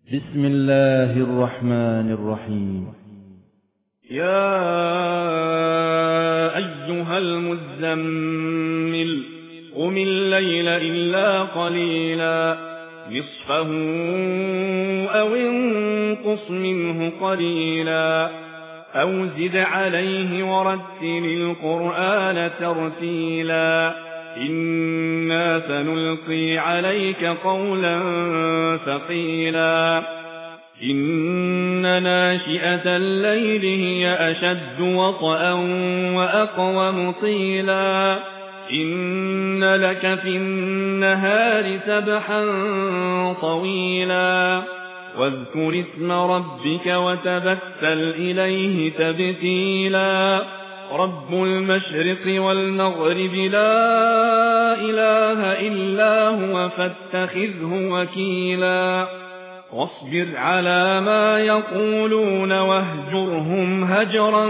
بسم الله الرحمن الرحيم. يا أيها المزمل قم الليل إلا قليلا نصفه أو انقص منه قليلا أو زد عليه ورتل القرآن ترتيلا إنا سنلقي عليك قولا ثقيلا إن ناشئة الليل هي أشد وطئا وأقوم طيلا إن لك في النهار سبحا طويلا واذكر اسم ربك وتبتل إليه تبتيلا رب المشرق والمغرب لا إله إلا هو فاتخذه وكيلا واصبر على ما يقولون واهجرهم هجرا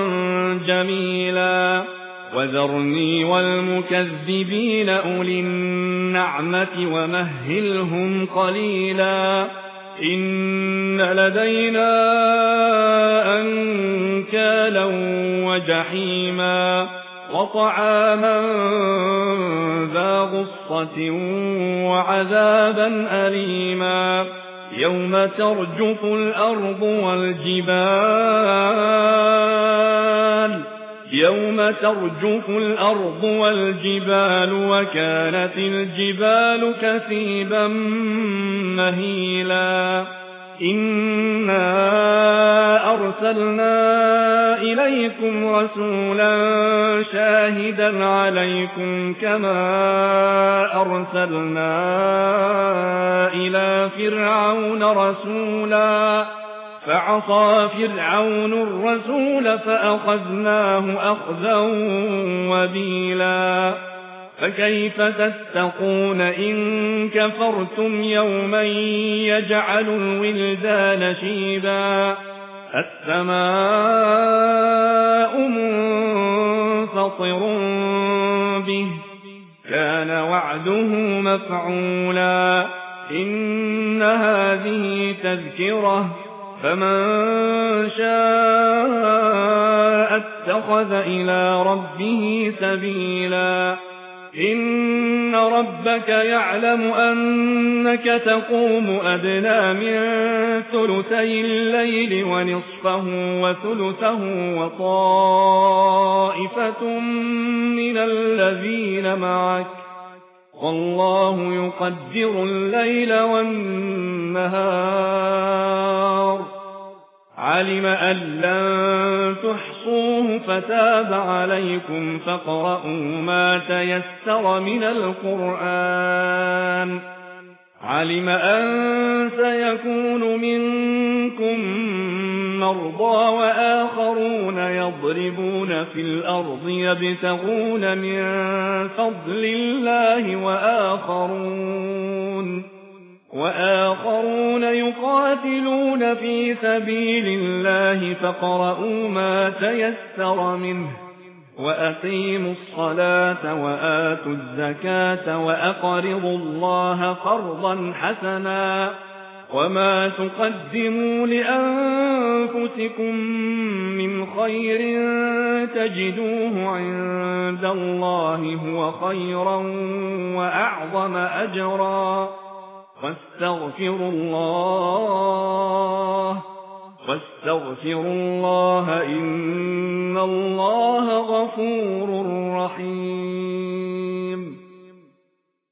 جميلا وذرني والمكذبين أولي النعمة ومهلهم قليلا إن لدينا أنكالا وجحيما وطعاما ذا غصة وعذابا أليما يوم ترجف الأرض والجبال وكانت الجبال كثيبا مهيلا إنا أرسلنا إليكم رسولا شاهدا عليكم كما أرسلنا إلى فرعون رسولا فعصى فرعون الرسول فأخذناه أخذا وبيلا فكيف تتقون إن كفرتم يوما يجعل الولدان شيبا السماء منفطر به كان وعده مفعولا إن هذه تذكرة فمن شاء اتخذ إلى ربه سبيلا إن ربك يعلم أنك تقوم أدنى من ثلثي الليل ونصفه وثلثه وطائفة من الذين معك والله يقدر الليل والنهار علم أن لن تحصوه فتاب عليكم فاقرؤوا ما تيسر من القرآن علم أن سيكون منكم مرضى وآخرون يضربون في الأرض يبتغون من فضل الله وآخرون يقاتلون في سبيل الله فاقرؤوا ما تيسر منه وأقيموا الصلاة وآتوا الزكاة وأقرضوا الله قرضا حسنا وما تقدموا لأنفسكم من خير تجدوه عند الله هو خيرا وأعظم أجرا واستغفروا الله إن الله غفور رحيم.